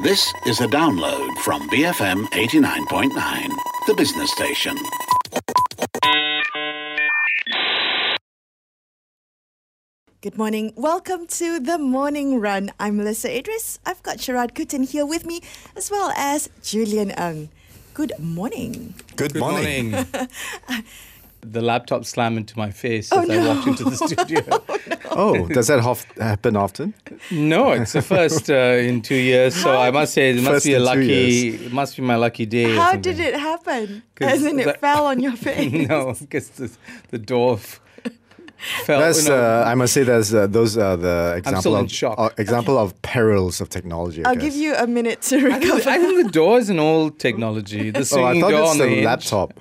This is a download from BFM 89.9, the business station. Good morning. Welcome to The Morning Run. I'm Melissa Idris. I've got Sharad Kutin here with me, as well as Julian Ng. Good morning. Good morning. The laptop slammed into my face as I walked into the studio. Does that happen often? No, it's the first in 2 years. So I must say, it must be my lucky day. How did it happen? As in it fell on your face? No, because the door fell. I must say, those are the example of perils of technology. I'll give you a minute to recover. I think the door is an old technology. The swinging I thought door it's on the hinge. laptop.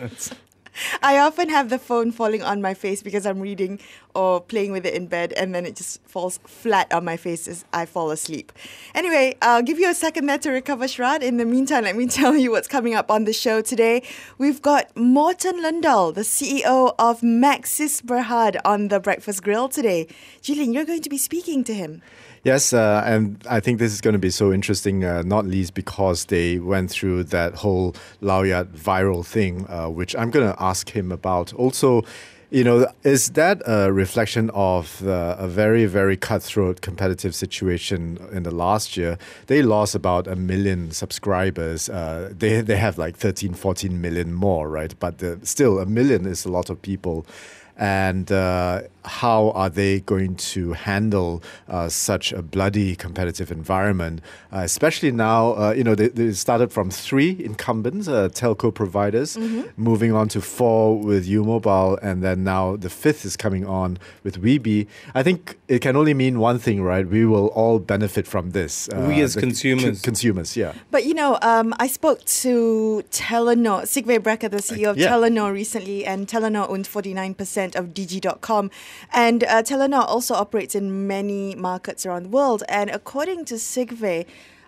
I often have the phone falling on my face because I'm reading or playing with it in bed, and then it just falls flat on my face as I fall asleep. Anyway, I'll give you a second there to recover, Shrad. In the meantime, let me tell you what's coming up on the show today. We've got Morten Lundahl, the CEO of Maxis Berhad, on the Breakfast Grill today. Julian, you're going to be speaking to him. Yes, and I think this is going to be so interesting, not least because they went through that whole Laoyat viral thing, which I'm going to ask him about. Also, is that a reflection of a very, very cutthroat competitive situation in the last year? They lost about 1 million subscribers. They have like 13, 14 million more, right? But still, 1 million is a lot of people. And how are they going to handle such a bloody competitive environment? Especially now, they started from 3 incumbents, telco providers, moving on to 4 with U-Mobile, and then now the 5th is coming on with Weebee. I think it can only mean one thing, right? We will all benefit from this. We as consumers. Consumers, yeah. But, I spoke to Telenor, Sigve Brekke, the CEO of Telenor recently, and Telenor owns 49% of Digi.com. And Telenor also operates in many markets around the world. And according to Sigve,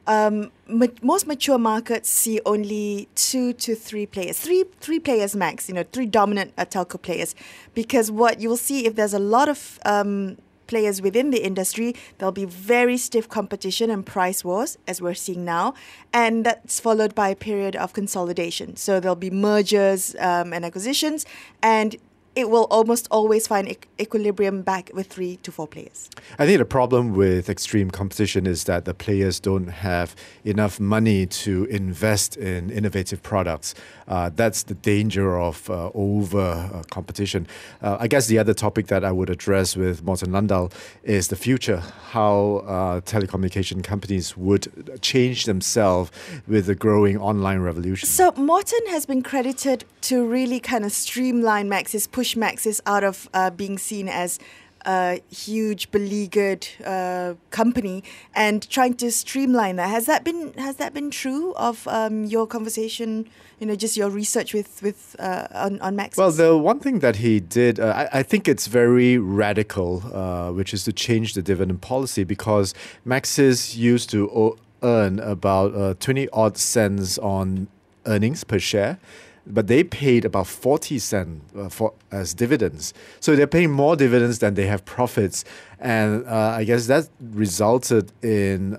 most mature markets see only 2 to 3 players, three players max, 3 dominant telco players. Because what you will see, if there's a lot of players within the industry, there'll be very stiff competition and price wars, as we're seeing now. And that's followed by a period of consolidation. So there'll be mergers and acquisitions, and it will almost always find equilibrium back with 3 to 4 players. I think the problem with extreme competition is that the players don't have enough money to invest in innovative products. That's the danger of over competition. I guess the other topic that I would address with Morten Lundahl is the future, how telecommunication companies would change themselves with the growing online revolution. So Morten has been credited to really kind of streamline Maxis, push Maxis out of being seen as a huge, beleaguered company, and trying to streamline that. Has that been true of your conversation? Just your research on Maxis. Well, the one thing that he did, I think it's very radical, which is to change the dividend policy, because Maxis used to earn about 20 odd cents on earnings per share. But they paid about 40 cents as dividends. So they're paying more dividends than they have profits. And I guess that resulted in,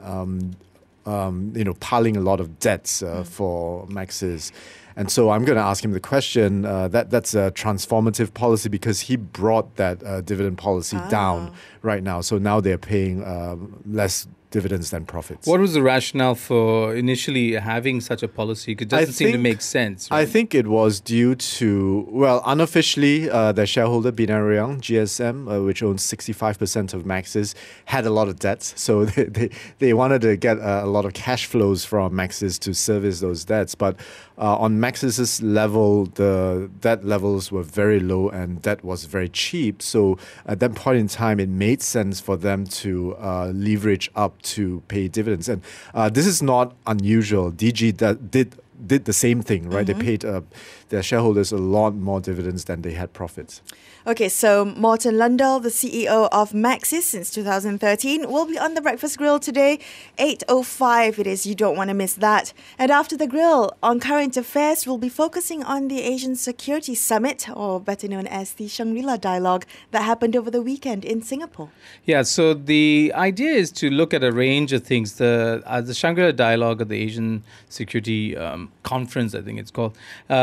piling a lot of debts for Maxis. And so I'm going to ask him the question, that's a transformative policy, because he brought that dividend policy down right now. So now they're paying less dividends than profits. What was the rationale for initially having such a policy? It doesn't seem to make sense. Right? I think it was due to, unofficially, their shareholder, Binariang, GSM, which owns 65% of Maxis, had a lot of debts. So they wanted to get a lot of cash flows from Maxis to service those debts. But on Maxis' level, the debt levels were very low and debt was very cheap. So at that point in time, it made sense for them to leverage up to pay dividends. And this is not unusual. Digi did did the same thing, right? They paid their shareholders a lot more dividends than they had profits. Okay, so Morten Lundell, the CEO of Maxis since 2013, will be on the Breakfast Grill today, 8:05 it is. You don't want to miss that. And after the grill, on current affairs, we'll be focusing on the Asian Security Summit, or better known as the Shangri-La Dialogue, that happened over the weekend in Singapore. Yeah, so the idea is to look at a range of things. The Shangri-La Dialogue of the Asian Security Conference, I think it's called,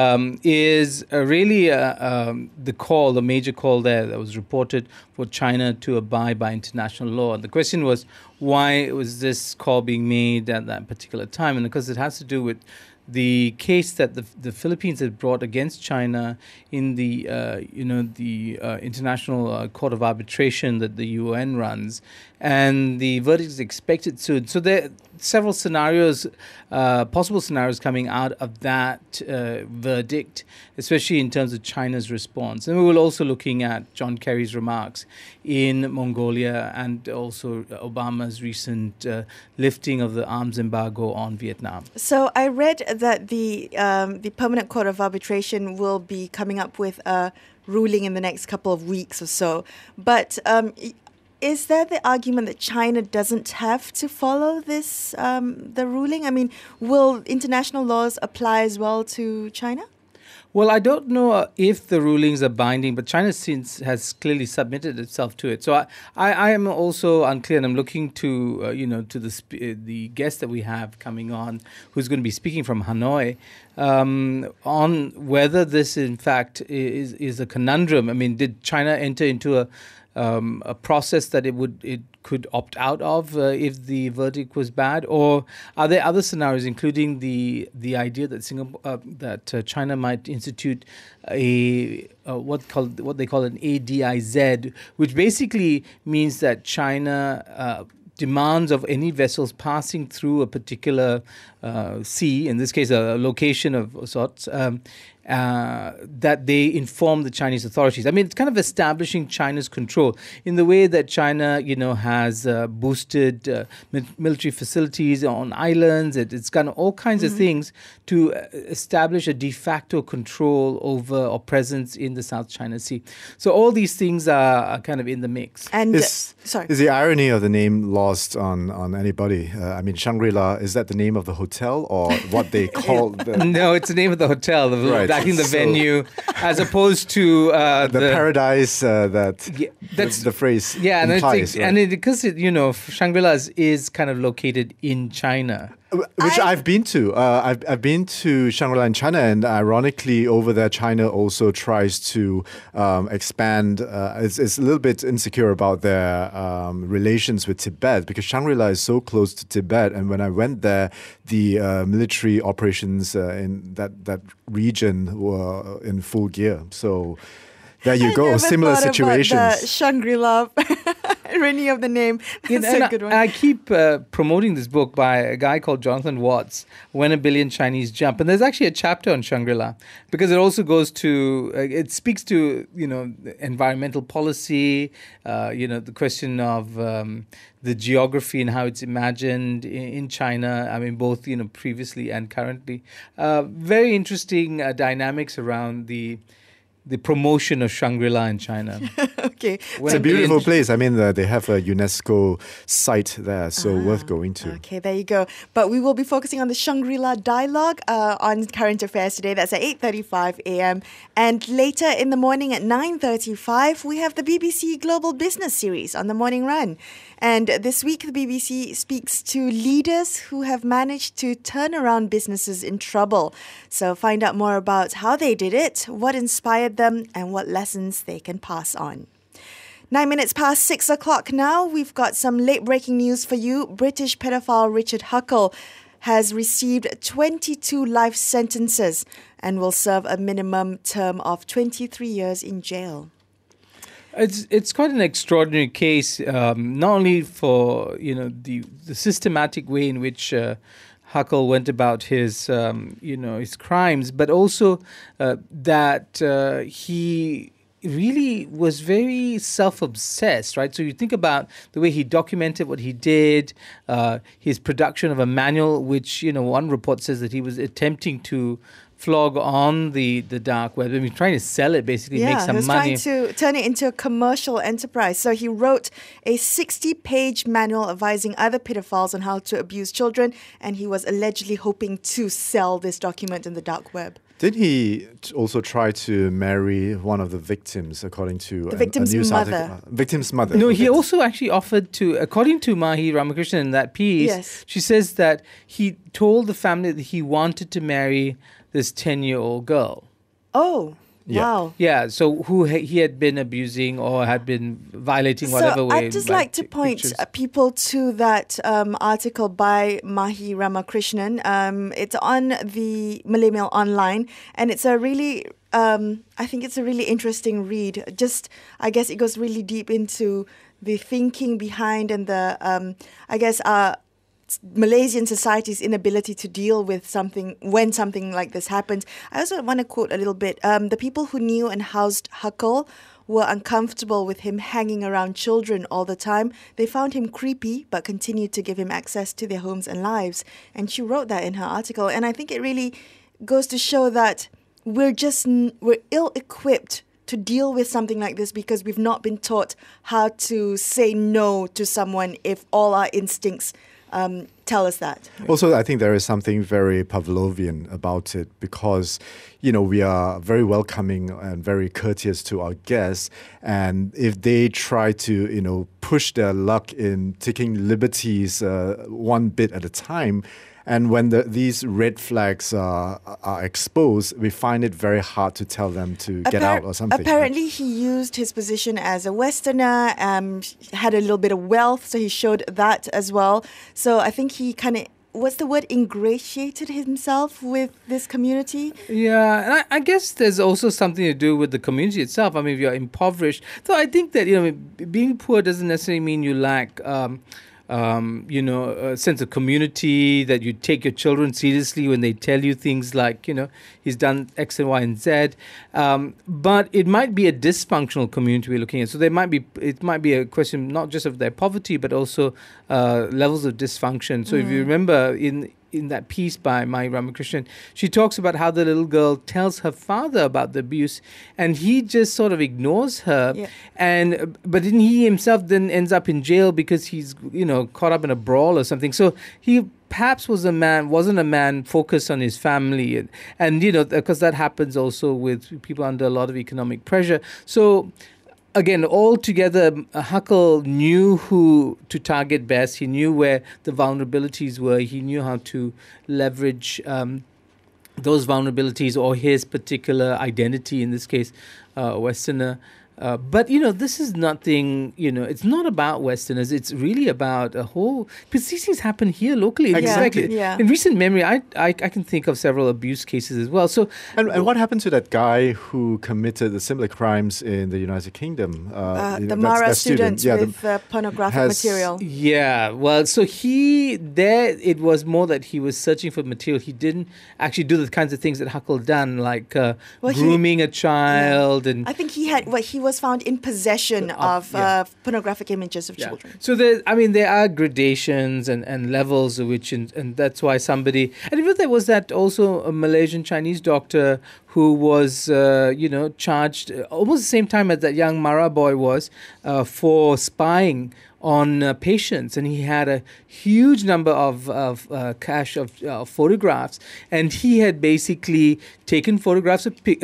is really the major call there that was reported for China to abide by international law. And the question was, why was this call being made at that particular time? And because it has to do with the case that the Philippines had brought against China in the International Court of Arbitration that the UN runs, and the verdict is expected soon. So there are several scenarios, possible scenarios coming out of that verdict, especially in terms of China's response. And we were also looking at John Kerry's remarks in Mongolia and also Obama's recent lifting of the arms embargo on Vietnam. So I read that the Permanent Court of Arbitration will be coming up with a ruling in the next couple of weeks or so. But is there the argument that China doesn't have to follow this, the ruling? I mean, will international laws apply as well to China? Well, I don't know if the rulings are binding, but China since has clearly submitted itself to it. So I am also unclear, and I'm looking to to the guest that we have coming on, who's going to be speaking from Hanoi, on whether this in fact is a conundrum. I mean, did China enter into a process that it could opt out of if the verdict was bad, or are there other scenarios, including the idea that China might institute what they call an ADIZ, which basically means that China demands of any vessels passing through a particular sea, in this case a location of sorts, that they inform the Chinese authorities. I mean, it's kind of establishing China's control in the way that China, has boosted military facilities on islands. It's kind of all kinds of things to establish a de facto control over or presence in the South China Sea. So all these things are kind of in the mix. And is the irony of the name lost on anybody? I mean, Shangri-La, is that the name of the hotel or what they call the... No, it's the name of the hotel. Right. I think the venue, as opposed to the paradise that's the phrase implies. Because Shangri-La is kind of located in China. Which I've been to. I've been to Shangri-La in China, and ironically, over there, China also tries to expand. It's a little bit insecure about their relations with Tibet, because Shangri-La is so close to Tibet. And when I went there, the military operations in that region were in full gear. So there you go. Similar situations. About the Shangri-La. Irony of the name. That's a good one. I keep promoting this book by a guy called Jonathan Watts, When a Billion Chinese Jump. And there's actually a chapter on Shangri-La, because it also goes to, it speaks to, environmental policy, the question of the geography and how it's imagined in China. I mean, both, previously and currently. Very interesting dynamics around the promotion of Shangri-La in China. Okay. It's a beautiful place. I mean, they have a UNESCO site there, so worth going to. Okay, there you go. But we will be focusing on the Shangri-La Dialogue on Current Affairs today. That's at 8:35 a.m. And later in the morning at 9:35, we have the BBC Global Business Series on the Morning Run. And this week, the BBC speaks to leaders who have managed to turn around businesses in trouble. So find out more about how they did it, what inspired them, and what lessons they can pass on. 9 minutes past 6 o'clock now. We've got some late-breaking news for you. British pedophile Richard Huckle has received 22 life sentences and will serve a minimum term of 23 years in jail. It's quite an extraordinary case, not only for the systematic way in which Huckle went about his his crimes, but also that he really was very self-obsessed, right? So you think about the way he documented what he did, his production of a manual, which, one report says that he was attempting to flog on the dark web. I mean, trying to sell it, basically, make some money. He was trying to turn it into a commercial enterprise. So he wrote a 60-page manual advising other pedophiles on how to abuse children, and he was allegedly hoping to sell this document in the dark web. Did he also try to marry one of the victims, according to the victim's news mother? Article? Victim's mother. No, he also actually offered to, according to Mahi Ramakrishnan in that piece, she says that he told the family that he wanted to marry this 10-year-old girl. Oh, yeah. Wow. Yeah, so who he had been abusing or had been violating whatever way. I'd just like to point people to that article by Mahi Ramakrishnan. It's on the Malay Mail Online, and it's a really, I think it's a really interesting read. Just, I guess it goes really deep into the thinking behind and the, Malaysian society's inability to deal with something when something like this happens. I also want to quote a little bit. The people who knew and housed Hakal were uncomfortable with him hanging around children all the time. They found him creepy, but continued to give him access to their homes and lives. And she wrote that in her article. And I think it really goes to show that we're ill-equipped to deal with something like this because we've not been taught how to say no to someone if all our instincts tell us that. Also, I think there is something very Pavlovian about it because, we are very welcoming and very courteous to our guests. And if they try to, push their luck in taking liberties one bit at a time, and when these red flags are exposed, we find it very hard to tell them to get out or something. Apparently, he used his position as a Westerner, had a little bit of wealth, so he showed that as well. So I think he kind of, what's the word, ingratiated himself with this community? Yeah, and I guess there's also something to do with the community itself. I mean, if you're impoverished. So I think that, being poor doesn't necessarily mean you lack a sense of community, that you take your children seriously when they tell you things like, he's done X and Y and Z. But it might be a dysfunctional community we're looking at. So it might be a question not just of their poverty, but also levels of dysfunction. So if you remember in that piece by Mahi Ramakrishnan, she talks about how the little girl tells her father about the abuse and he just sort of ignores her. Yeah. But then he himself then ends up in jail because he's, caught up in a brawl or something. So he perhaps wasn't a man focused on his family. And because that happens also with people under a lot of economic pressure. So again, altogether, Hakal knew who to target best. He knew where the vulnerabilities were. He knew how to leverage those vulnerabilities or his particular identity, in this case, Westerner. But, this is nothing, it's not about Westerners. It's really about a whole... Because these things happen here locally. Exactly. Yeah. In recent memory, I can think of several abuse cases as well. So, And what happened to that guy who committed the similar crimes in the United Kingdom? The Mara students with pornographic material. Yeah, well, so it was more that he was searching for material. He didn't actually do the kinds of things that Hakal done, like grooming a child. And I think he was found in possession of pornographic images of children. So there are gradations and levels of which, and that's why somebody, and even there was that also a Malaysian Chinese doctor who was, charged almost the same time as that young Mara boy was for spying on patients, and he had a huge number of cache of photographs, and he had basically taken photographs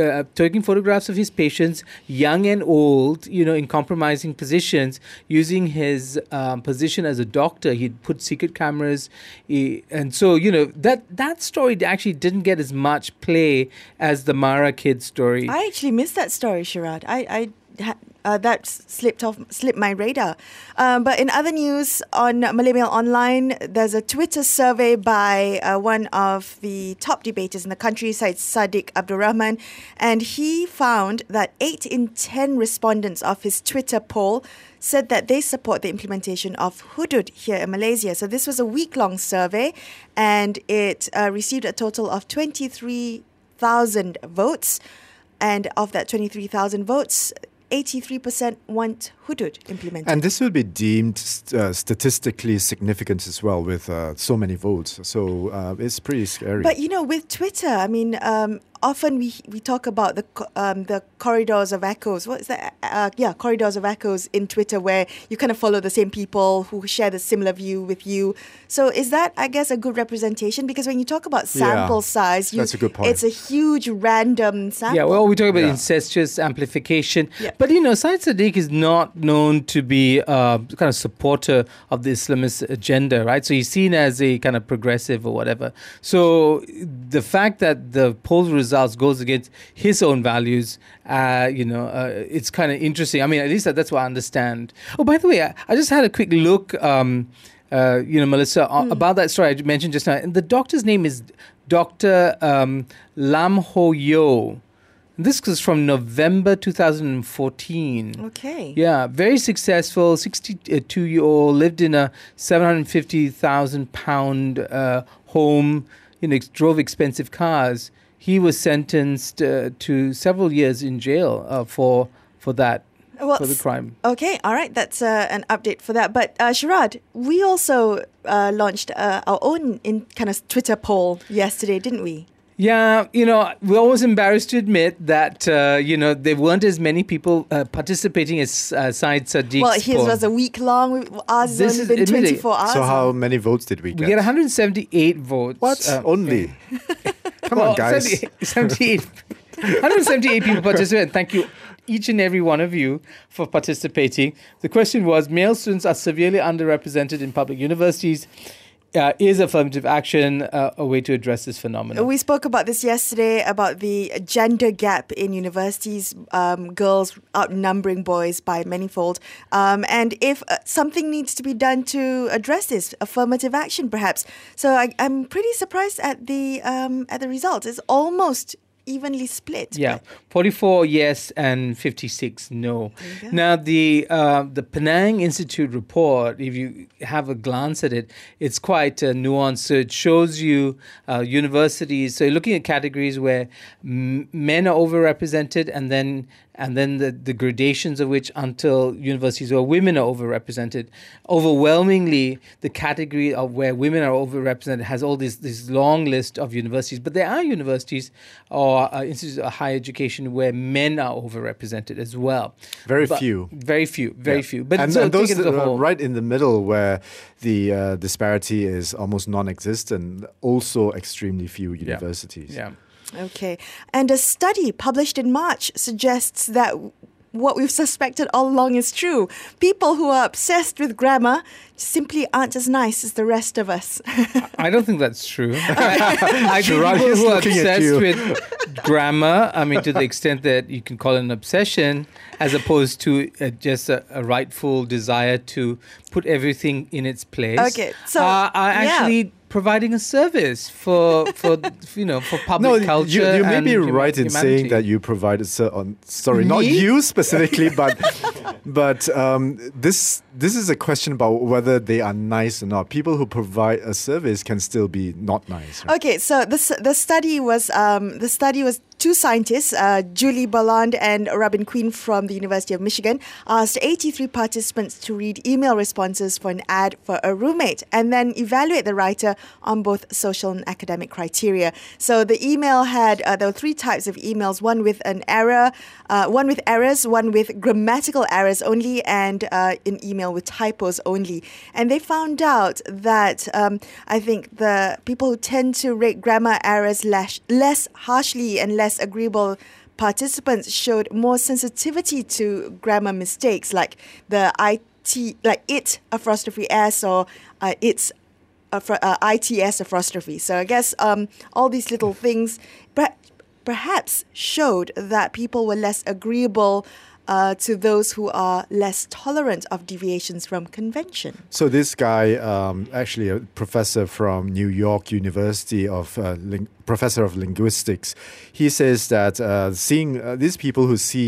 of his patients, young and old, in compromising positions, using his position as a doctor. He'd put secret cameras, and so that story actually didn't get as much play as the Mara kid story. I actually missed that story, Sharad. That slipped my radar. But in other news, on Malay Mail Online, there's a Twitter survey by one of the top debaters in the country, Syed Saddiq Abdul Rahman, and he found that 8 in 10 respondents of his Twitter poll said that they support the implementation of hudud here in Malaysia. So this was a week-long survey, and it received a total of 23,000 votes. And of that 23,000 votes, 83% want hudud implemented. And this will be deemed statistically significant as well with so many votes. So it's pretty scary. But, with Twitter, I mean, often we talk about the corridors of echoes. What is that? Corridors of echoes in Twitter, where you kind of follow the same people who share the similar view with you. So is that, I guess, a good representation? Because when you talk about sample size, that's a good point. It's a huge random sample. Yeah, well, we talk about incestuous amplification. Yeah. But, Syed Sadiq is not known to be a kind of supporter of the Islamist agenda, right? So he's seen as a kind of progressive or whatever. So the fact that the poll results goes against his own values, it's kind of interesting. I mean, at least that's what I understand. Oh, by the way, I just had a quick look, Melissa, about that story I mentioned just now. And the doctor's name is Dr. Lam Ho Yo. This was from November 2014. Okay. Yeah, very successful, 62-year-old, lived in a £750,000 home, drove expensive cars. He was sentenced to several years in jail for that. For the crime. Okay, all right. That's an update for that. But Sharad, we also launched our own kind of Twitter poll yesterday, didn't we? Yeah, we're always embarrassed to admit that, there weren't as many people participating as Syed Sadiq's Well, his poll. was a week long. Ours has only been 24 hours. So how many votes did we get? We get 178 votes. What? Only? Come on, guys. 178 people participated. Thank you, each and every one of you, for participating. The question was, male students are severely underrepresented in public universities. Is affirmative action a way to address this phenomenon? We spoke about this yesterday, about the gender gap in universities, girls outnumbering boys by manyfold. And if something needs to be done to address this, affirmative action perhaps. So I'm pretty surprised at the result. It's almost evenly split. Yeah, 44 yes and 56 no. Now, the Penang Institute report, if you have a glance at it, it's quite nuanced. So it shows you universities. So you're looking at categories where men are overrepresented, and then the gradations of which until universities where women are overrepresented. Overwhelmingly, the category of where women are overrepresented has all this long list of universities. But there are universities or institutes of higher education where men are overrepresented as well. Very few. Very few. But and those right in the middle where the disparity is almost non-existent, also extremely few universities. Yeah. Okay. And a study published in March suggests that what we've suspected all along is true. People who are obsessed with grammar simply aren't as nice as the rest of us. I don't think that's true. I think people who are obsessed with grammar, to the extent that you can call it an obsession, as opposed to just a rightful desire to put everything in its place, okay, so, are actually providing a service for public culture. You may be right in humanity. saying that you provided. Not you specifically, but this is a question about whether they are nice or not. People who provide a service can still be not nice. Right? Okay, so the study was two scientists, Julie Bolland and Robin Quinn from the University of Michigan, asked 83 participants to read email responses for an ad for a roommate and then evaluate the writer on both social and academic criteria. So the email had, there were three types of emails, one with an error, one with errors, one with grammatical errors only, and an email with typos only. And they found out that I think the people who tend to rate grammar errors less harshly and less agreeable participants showed more sensitivity to grammar mistakes, like the it apostrophe s or it's ITS apostrophe. So I guess all these little things perhaps showed that people were less agreeable to those who are less tolerant of deviations from convention. So this guy, actually a professor from New York University, professor of linguistics, he says that seeing these people who see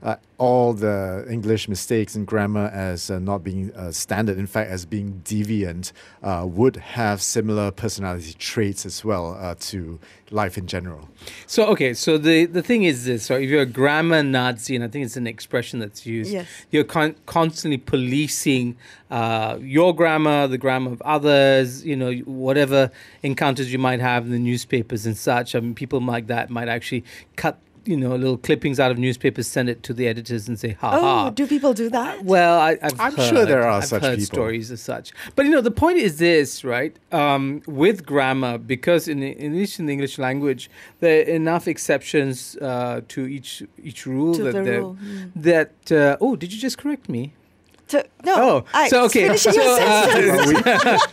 all the English mistakes in grammar as not being standard, in fact, as being deviant, would have similar personality traits as well to life in general. So, okay, so the thing is this, right? If you're a grammar Nazi, and I think it's an expression that's used, Yes. you're constantly policing your grammar, the grammar of others, whatever encounters you might have in the newspapers and such. I mean, people like that might actually cut little clippings out of newspapers, send it to the editors and say, ha. Oh, do people do that? Well, I'm sure there are I've such heard people. stories as such. But, the point is this, right? With grammar, because in the English language, there are enough exceptions to each rule To that the there- rule, that oh, did you just correct me? No. So okay. Finishing your sentence.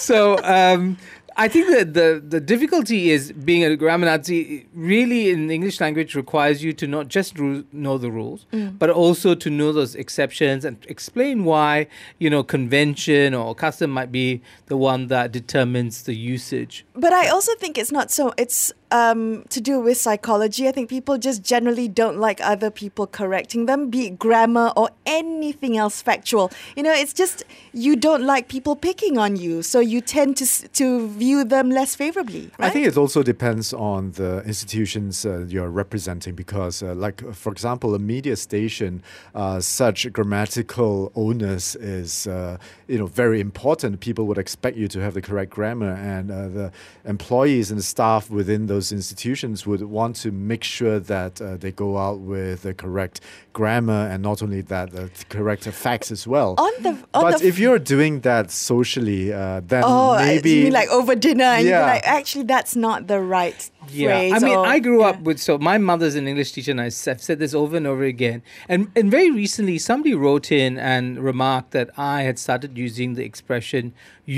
So I think that the difficulty is being a grammar Nazi really in the English language requires you to not just know the rules, but also to know those exceptions and explain why, convention or custom might be the one that determines the usage. But I also think it's not so. It's to do with psychology. I think people just generally don't like other people correcting them, be it grammar or anything else factual. It's just you don't like people picking on you, so you tend to view them less favorably. Right? I think it also depends on the institutions you're representing because, for example, a media station, such grammatical onus is, very important. People would expect you to have the correct grammar, and the employees and staff within those institutions would want to make sure that they go out with the correct grammar and not only that, the correct facts as well. But if you're doing that socially, then maybe... you mean like over dinner and you're Yeah. like, actually, that's not the right phrase. I mean, or- I grew up with, so my mother's an English teacher and I've said this over and over again. And very recently, somebody wrote in and remarked that I had started using the expression,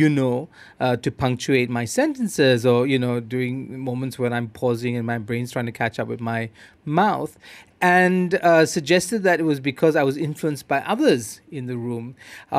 to punctuate my sentences or, during moments when I'm pausing and my brain's trying to catch up with my mouth. And suggested that it was because I was influenced by others in the room.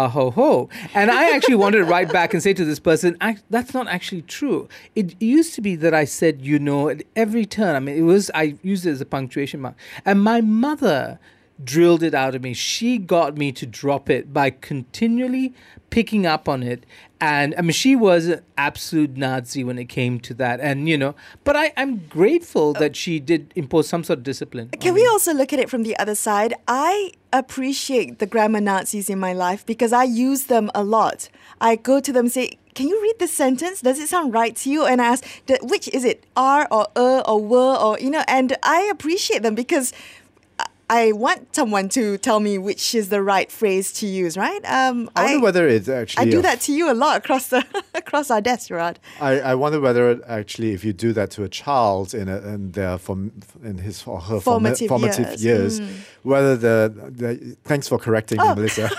And I actually wanted to write back and say to this person, that's not actually true. It used to be that I said, at every turn. I mean, I used it as a punctuation mark. And my mother drilled it out of me. She got me to drop it by continually picking up on it. And I mean, she was an absolute Nazi when it came to that. And, but I'm grateful that she did impose some sort of discipline. Can we also look at it from the other side? I appreciate the grammar Nazis in my life because I use them a lot. I go to them and say, can you read this sentence? Does it sound right to you? And I ask, which is it? R or or were or, and I appreciate them because I want someone to tell me which is the right phrase to use, right? I wonder whether it's actually... I do that to you a lot across our desk, Rod. I wonder whether it actually, if you do that to a child in his or her formative years, whether the thanks for correcting me, Melissa.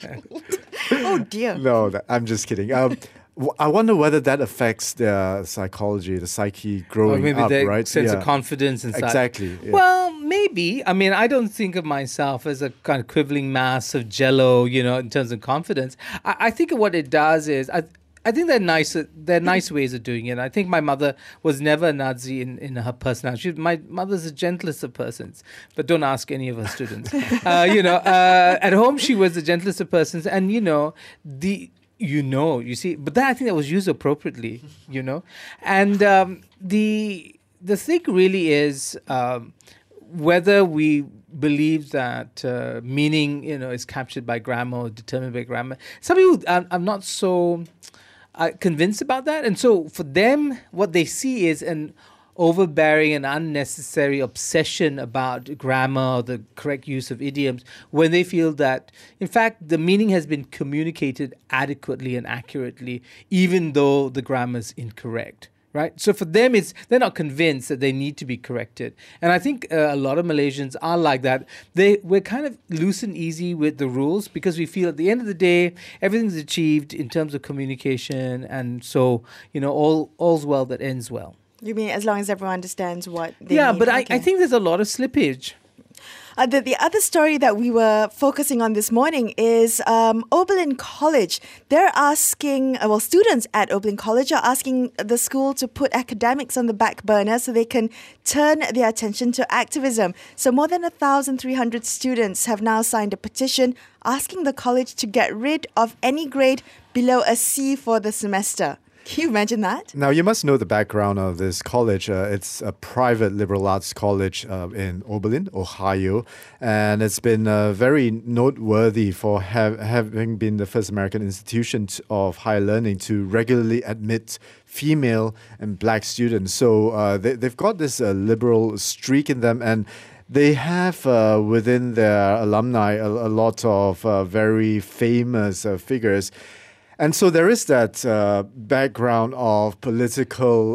Oh dear. No, I'm just kidding. I wonder whether that affects their psychology, the psyche growing maybe up, their right? sense of confidence and such. Exactly. Yeah. Well, maybe. I mean, I don't think of myself as a kind of quivering mass of jello, in terms of confidence. I think what it does is, I think they're nice ways of doing it. I think my mother was never a Nazi in her personality. My mother's the gentlest of persons, but don't ask any of her students. At home she was the gentlest of persons, and you see, but I think that was used appropriately, and the thing really is whether we believe that meaning, is captured by grammar or determined by grammar. Some people are not so convinced about that, and so for them, what they see is an overbearing and unnecessary obsession about grammar or the correct use of idioms when they feel that, in fact, the meaning has been communicated adequately and accurately, even though the grammar is incorrect. Right? So for them, they're not convinced that they need to be corrected. And I think a lot of Malaysians are like that. We're kind of loose and easy with the rules because we feel at the end of the day, everything's achieved in terms of communication. And so, all's well that ends well. You mean as long as everyone understands what they Yeah, need? but Okay. I think there's a lot of slippage. The other story that we were focusing on this morning is Oberlin College. They're asking, students at Oberlin College are asking the school to put academics on the back burner so they can turn their attention to activism. So more than 1,300 students have now signed a petition asking the college to get rid of any grade below a C for the semester. Can you imagine that? Now, you must know the background of this college. It's a private liberal arts college in Oberlin, Ohio, and it's been very noteworthy for having been the first American institution of higher learning to regularly admit female and black students. So they've got this liberal streak in them, and they have within their alumni a lot of very famous figures. And so there is that background of political,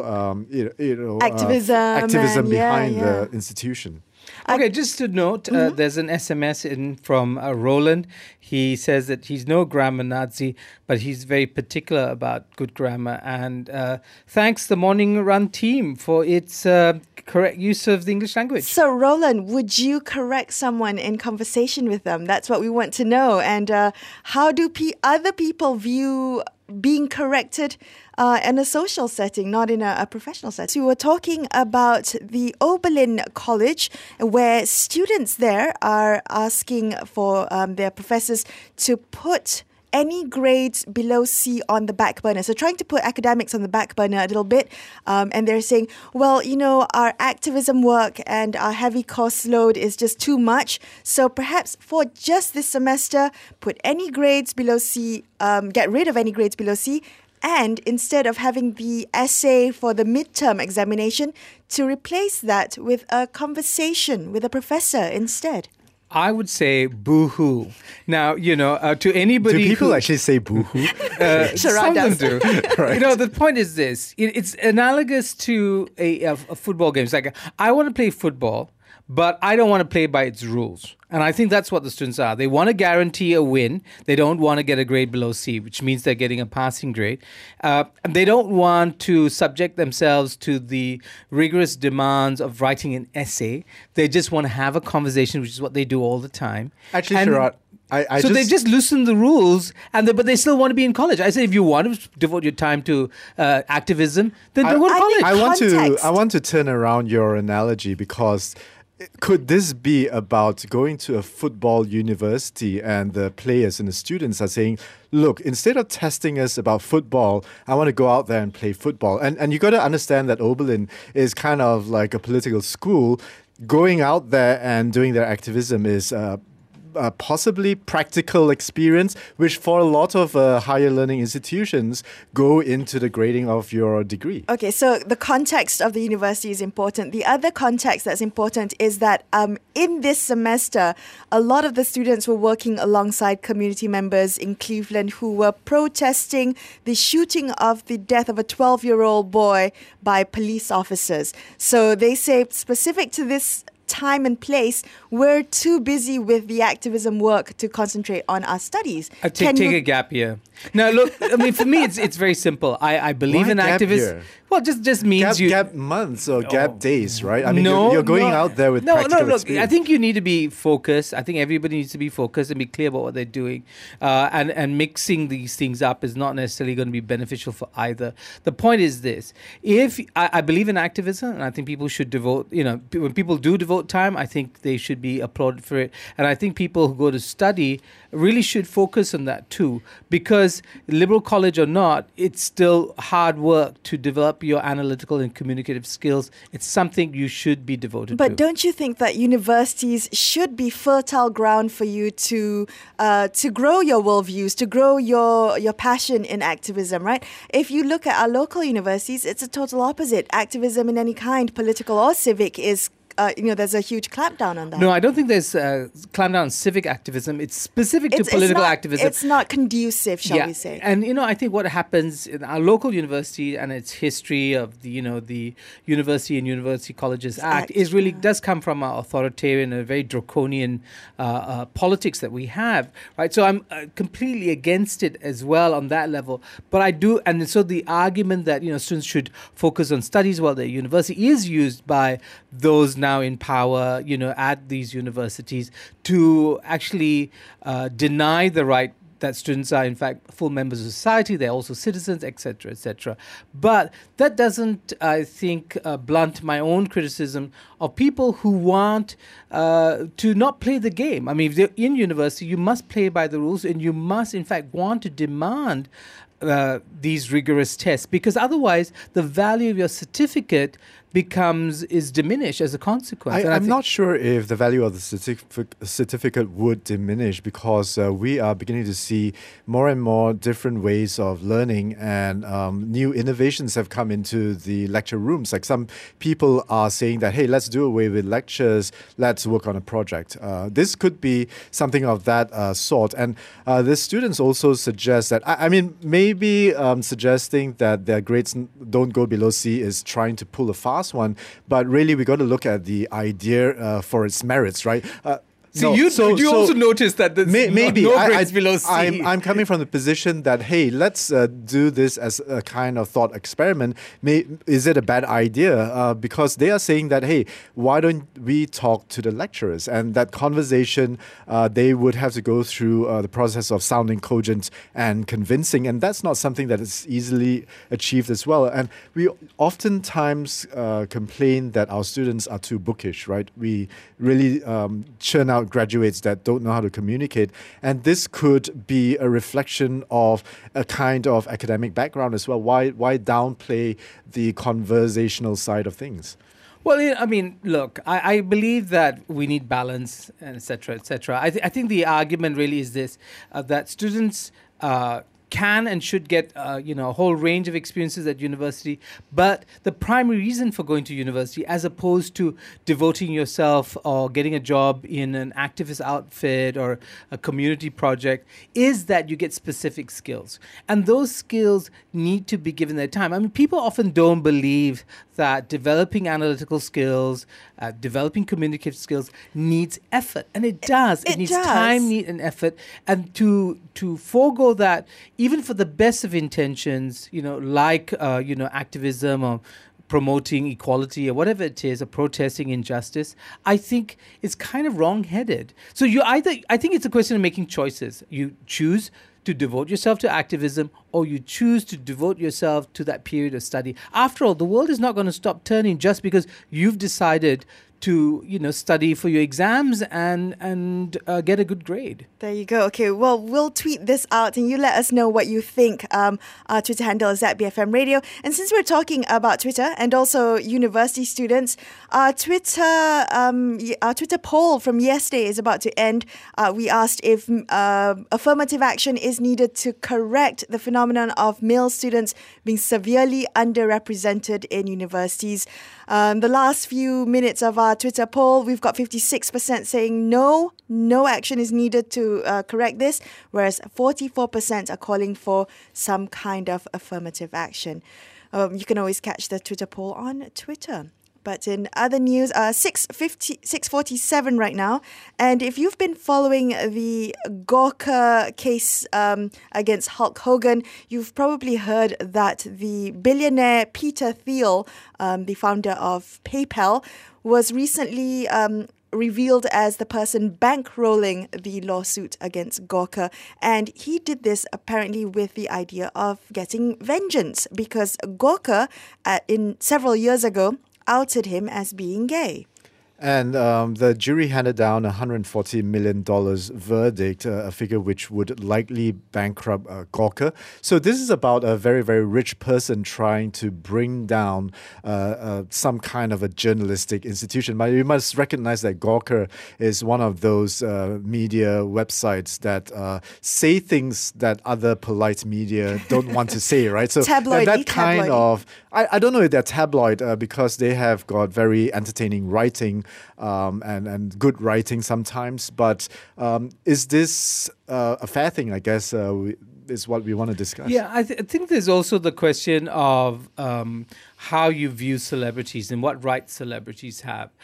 activism behind the institution. Okay, just to note, there's an SMS in from Roland. He says that he's no grammar Nazi, but he's very particular about good grammar. And thanks the Morning Run team for its correct use of the English language. So, Roland, would you correct someone in conversation with them? That's what we want to know. And how do other people view being corrected in a social setting, not in a professional setting? So we were talking about the Oberlin College, where students there are asking for their professors to put any grades below C on the back burner. So trying to put academics on the back burner a little bit. And they're saying, well, our activism work and our heavy course load is just too much. So perhaps for just this semester, put any grades below C, get rid of any grades below C, and instead of having the essay for the midterm examination, to replace that with a conversation with a professor instead. I would say boo-hoo. Now, to anybody... Do people actually say boo-hoo? Some of them do. Right. The point is this. It's analogous to a football game. It's like, I want to play football, but I don't want to play by its rules. And I think that's what the students are. They want to guarantee a win. They don't want to get a grade below C, which means they're getting a passing grade. And they don't want to subject themselves to the rigorous demands of writing an essay. They just want to have a conversation, which is what they do all the time. Actually, Sharad, they just loosen the rules, but they still want to be in college. I say, if you want to devote your time to activism, then go to college. I want to turn around your analogy, because could this be about going to a football university and the players and the students are saying, look, instead of testing us about football, I want to go out there and play football. And you got to understand that Oberlin is kind of like a political school. Going out there and doing their activism is possibly practical experience, which for a lot of higher learning institutions go into the grading of your degree. Okay, so the context of the university is important. The other context that's important is that in this semester, a lot of the students were working alongside community members in Cleveland who were protesting the shooting of the death of a 12-year-old boy by police officers. So they say, specific to this time and place, we're too busy with the activism work to concentrate on our studies. Take a gap year. Now, look, for me, it's very simple. I believe in activism. Well, just means gap months or gap days, right? I mean, you're going out there with practical experience. I think you need to be focused. I think everybody needs to be focused and be clear about what they're doing. And mixing these things up is not necessarily going to be beneficial for either. The point is this. If I believe in activism, and I think people should devote, when people do devote time, I think they should be applauded for it. And I think people who go to study really should focus on that too, because liberal college or not, it's still hard work to develop your analytical and communicative skills. It's something you should be devoted to. But don't you think that universities should be fertile ground for you to grow your worldviews, to grow your passion in activism, right? If you look at our local universities, it's a total opposite. Activism in any kind, political or civic, is there's a huge clampdown on that. No, I don't think there's a clampdown on civic activism. It's specific to political activism. It's not conducive, shall we say. And, I think what happens in our local university and its history of the University and University Colleges Act does come from our authoritarian and very draconian politics that we have, right? So I'm completely against it as well on that level. But I do, and so the argument that, students should focus on studies while they're at university is used by those now in power, at these universities to actually deny the right that students are in fact full members of society, they're also citizens, etc., etc. But that doesn't, I think, blunt my own criticism of people who want to not play the game. I mean, if they're in university, you must play by the rules, and you must in fact want to demand these rigorous tests, because otherwise the value of your certificate is diminished as a consequence. I'm not sure if the value of the certificate would diminish, because we are beginning to see more and more different ways of learning, and new innovations have come into the lecture rooms. Like some people are saying that, hey, let's do away with lectures, let's work on a project. This could be something of that sort. And the students also suggest that, maybe suggesting that their grades don't go below C is trying to pull a fast one, but really we got to look at the idea for its merits, right? You also noticed that there's maybe no grades below C. I'm coming from the position that, hey, let's do this as a kind of thought experiment. Is it a bad idea? Because they are saying that, hey, why don't we talk to the lecturers? And that conversation, they would have to go through the process of sounding cogent and convincing. And that's not something that is easily achieved as well. And we oftentimes complain that our students are too bookish, right? We really churn out graduates that don't know how to communicate, and this could be a reflection of a kind of academic background as well. Why downplay the conversational side of things? Well, I mean, look, I believe that we need balance, and et cetera, et cetera. I think the argument really is this, that students can and should get a whole range of experiences at university, but the primary reason for going to university, as opposed to devoting yourself or getting a job in an activist outfit or a community project, is that you get specific skills, and those skills need to be given their time. I mean, people often don't believe that developing analytical skills, developing communicative skills needs effort, and it does. It needs time, need, and effort, and to forego that, even for the best of intentions, like activism or promoting equality or whatever it is, or protesting injustice, I think it's kind of wrong-headed. So I think it's a question of making choices. You choose to devote yourself to activism, or you choose to devote yourself to that period of study. After all, the world is not going to stop turning just because you've decided to study for your exams and get a good grade. There you go. Okay, well, we'll tweet this out and you let us know what you think. Our Twitter handle is @BFM Radio. And since we're talking about Twitter and also university students, our Twitter poll from yesterday is about to end. We asked if affirmative action is needed to correct the phenomenon of male students being severely underrepresented in universities. The last few minutes of our Twitter poll, we've got 56% saying no action is needed to correct this, whereas 44% are calling for some kind of affirmative action. You can always catch the Twitter poll on Twitter. But in other news, 6:47 right now. And if you've been following the Gawker case against Hulk Hogan, you've probably heard that the billionaire Peter Thiel, the founder of PayPal, was recently revealed as the person bankrolling the lawsuit against Gawker. And he did this apparently with the idea of getting vengeance, because Gawker, in several years ago, outed him as being gay. And the jury handed down $140 million verdict, a figure which would likely bankrupt Gawker. So this is about a very, very rich person trying to bring down some kind of a journalistic institution. But you must recognize that Gawker is one of those media websites that say things that other polite media don't want to say, right? So that kind of, I don't know if they're tabloid because they have got very entertaining writing and good writing sometimes. But is this a fair thing, I guess, is what we want to discuss? Yeah, I think there's also the question of how you view celebrities and what rights celebrities have.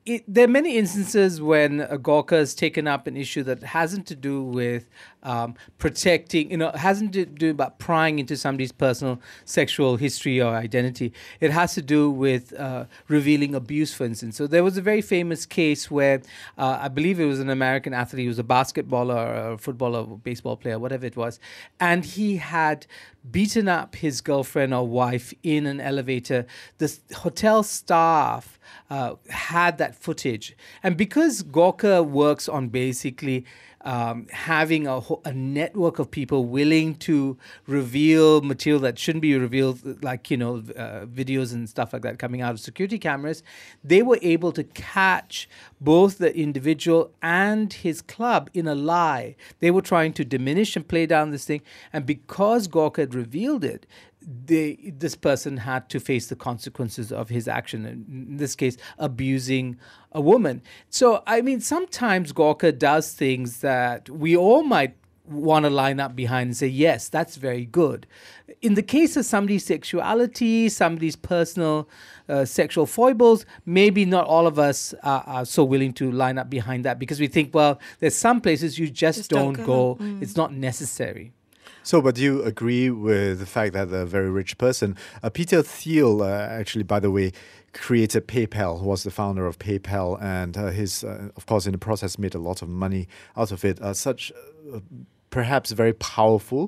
there are many instances when Gawker has taken up an issue that hasn't to do with protecting, hasn't to do about prying into somebody's personal sexual history or identity. It has to do with revealing abuse, for instance. So there was a very famous case where I believe it was an American athlete, he was a basketballer or a footballer, or baseball player, whatever it was, and he had beaten up his girlfriend or wife in an elevator. The hotel staff had that footage. And because Gawker works on basically having a network of people willing to reveal material that shouldn't be revealed, like, videos and stuff like that coming out of security cameras, they were able to catch both the individual and his club in a lie. They were trying to diminish and play down this thing. And because Gawker had revealed it, this person had to face the consequences of his action, in this case, abusing a woman. So, I mean, sometimes Gawker does things that we all might want to line up behind and say, yes, that's very good. In the case of somebody's sexuality, somebody's personal sexual foibles, maybe not all of us are so willing to line up behind that, because we think, well, there's some places you just don't go. It's not necessary. So, but do you agree with the fact that a very rich person, Peter Thiel, actually, by the way, created PayPal, was the founder of PayPal, and of course, in the process, made a lot of money out of it. Perhaps very powerful.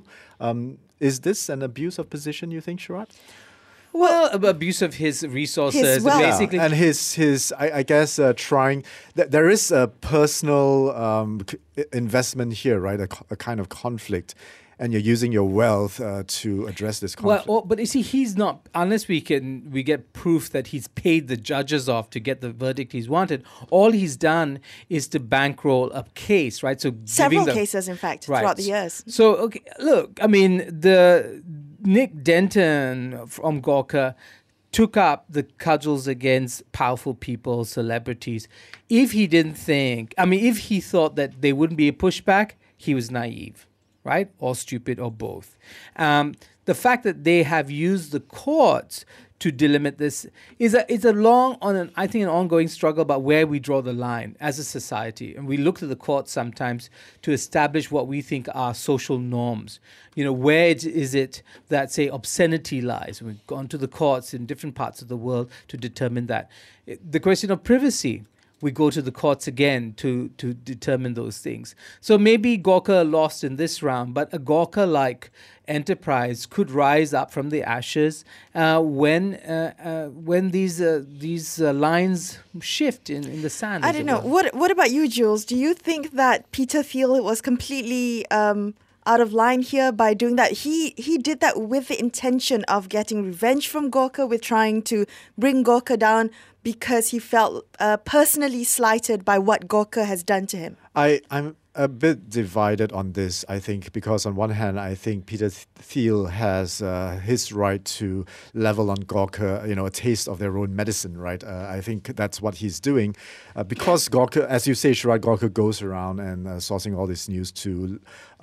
Is this an abuse of position, you think, Sharaad? Well, abuse of his resources, basically. And his I guess, trying. There is a personal investment here, right? A kind of conflict. And you're using your wealth to address this conflict. Well, but you see, he's not, unless we get proof that he's paid the judges off to get the verdict he's wanted, all he's done is to bankroll a case, right? So several cases, in fact, throughout the years. So, okay, look, I mean, the Nick Denton from Gawker took up the cudgels against powerful people, celebrities. If he thought that there wouldn't be a pushback, he was naive. Right? Or stupid, or both. The fact that they have used the courts to delimit this is an ongoing struggle about where we draw the line as a society. And we look to the courts sometimes to establish what we think are social norms. Where is it that, say, obscenity lies? We've gone to the courts in different parts of the world to determine that. The question of privacy, we go to the courts again to determine those things. So maybe Gawker lost in this round, but a Gawker-like enterprise could rise up from the ashes when these lines shift in the sand. I don't know. What about you, Jules? Do you think that Peter Thiel was completely out of line here by doing that? He did that with the intention of getting revenge from Gawker, with trying to bring Gawker down, because he felt personally slighted by what Gawker has done to him. I'm a bit divided on this, I think, because on one hand, I think Peter Thiel has his right to level on Gawker, a taste of their own medicine, right? I think that's what he's doing. Because Gawker, as you say, Sharaad, Gawker goes around and sourcing all this news to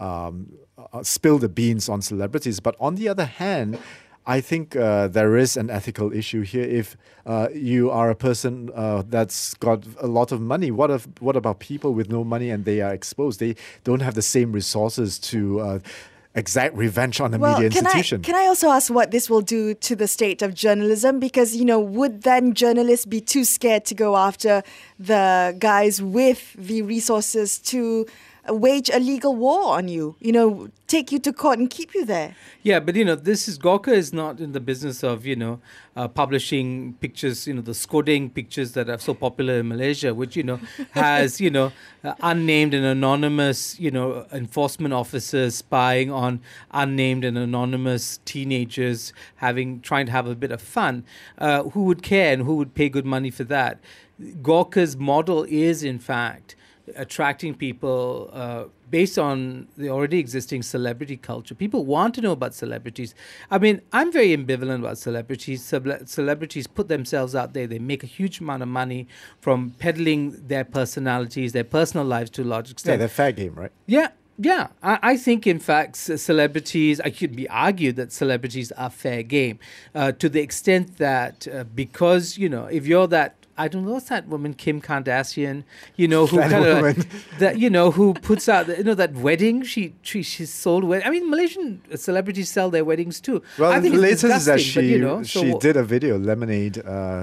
spill the beans on celebrities. But on the other hand, I think there is an ethical issue here. If you are a person that's got a lot of money, what about people with no money and they are exposed? They don't have the same resources to exact revenge on a media institution. Can I also ask what this will do to the state of journalism? Because, would then journalists be too scared to go after the guys with the resources to wage a legal war on you, take you to court and keep you there? Yeah, but Gawker is not in the business of, publishing pictures, the Skodeng pictures that are so popular in Malaysia, which, has, unnamed and anonymous, enforcement officers spying on unnamed and anonymous teenagers trying to have a bit of fun. Who would care and who would pay good money for that? Gawker's model is, in fact, attracting people based on the already existing celebrity culture. People want to know about celebrities. I mean, I'm very ambivalent about celebrities. Celebrities put themselves out there. They make a huge amount of money from peddling their personalities, their personal lives to a large extent. Yeah, they're fair game, right? Yeah, I think, in fact, celebrities, I could be argued that celebrities are fair game to the extent that because, if you're that I don't know, what's that woman, Kim Kardashian, who That kind woman. of that, who puts out, that wedding she sold. I mean, Malaysian celebrities sell their weddings too. Well, I think the it's latest is that disgusting, she did a video, Lemonade,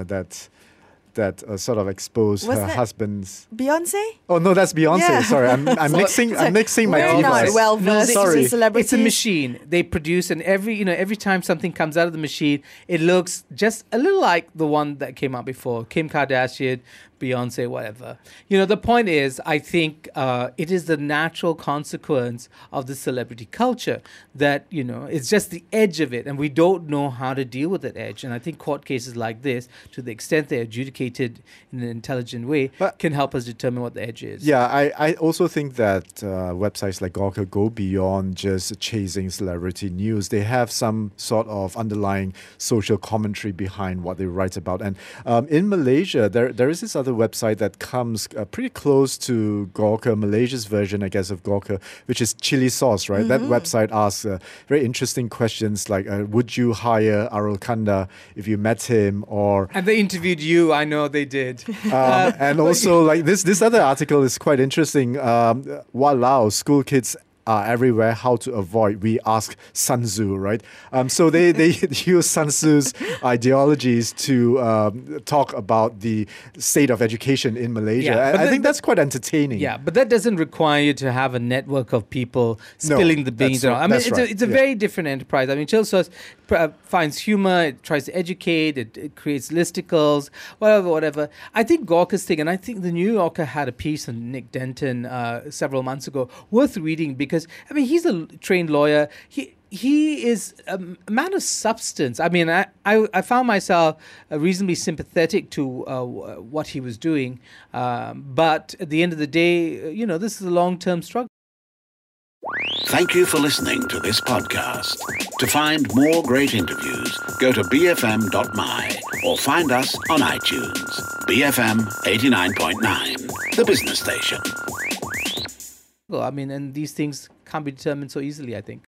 that sort of exposed Was her that husband's. Beyonce? Oh no, that's Beyonce. Yeah. Sorry, I'm mixing my We're not divas. well versed sorry. in celebrities. It's a machine. They produce, and every time something comes out of the machine, it looks just a little like the one that came out before. Kim Kardashian, Beyonce, whatever. The point is, I think it is the natural consequence of the celebrity culture that, it's just the edge of it, and we don't know how to deal with that edge. And I think court cases like this, to the extent they're adjudicated in an intelligent way, can help us determine what the edge is. Yeah, I also think that websites like Gawker go beyond just chasing celebrity news. They have some sort of underlying social commentary behind what they write about. And in Malaysia, there is this other website that comes pretty close to Gawker, Malaysia's version, I guess, of Gawker, which is Chili Sauce, right? That website asks very interesting questions like, would you hire Arul Kanda if you met him? And they interviewed you, I know they did. And also, like this other article is quite interesting. Walao, school kids are everywhere. How to avoid? We ask Sun Tzu, right? So they use Sun Tzu's ideologies to talk about the state of education in Malaysia. Yeah, I think that's quite entertaining. Yeah, but that doesn't require you to have a network of people spilling the beans. that's right. I mean, That's right. it's a very different enterprise. I mean, Chili Sauce finds humor, it tries to educate, it creates listicles, whatever. I think Gawker's thing, and I think the New Yorker had a piece on Nick Denton several months ago, worth reading, because, I mean, he's a trained lawyer. He is a man of substance. I mean, I found myself reasonably sympathetic to what he was doing. But at the end of the day, this is a long-term struggle. Thank you for listening to this podcast. To find more great interviews, go to bfm.my or find us on iTunes. BFM 89.9, the business station. I mean, and these things can't be determined so easily, I think.